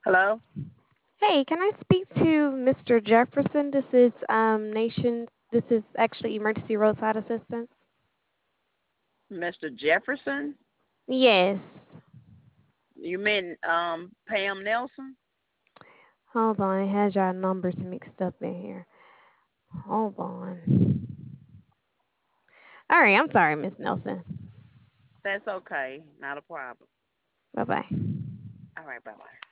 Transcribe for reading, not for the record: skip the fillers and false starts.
Hello, Hey, can I speak to Mr. Jefferson? This is actually emergency roadside assistance. Mr. Jefferson. Yes. You mean Pam Nelson? Hold on, it has your numbers mixed up in here. Hold on. All right, I'm sorry, Miss Nelson. That's okay, not a problem. Bye bye. All right, bye bye.